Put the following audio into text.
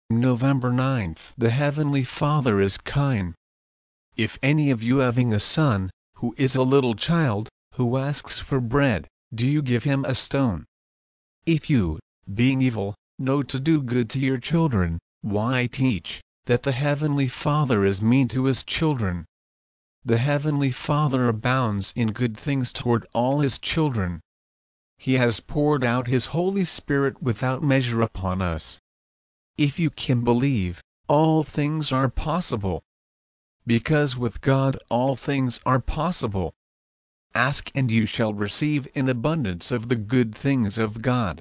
November 9th. The Heavenly Father is kind. If any of you having a son, who is a little child, who asks for bread, do you give him a stone? If you, being evil, know to do good to your children, why teach that the Heavenly Father is mean to his children? The Heavenly Father abounds in good things toward all his children. He has poured out his Holy Spirit without measure upon us. If you can believe, all things are possible. Because with God all things are possible. Ask and you shall receive in abundance of the good things of God.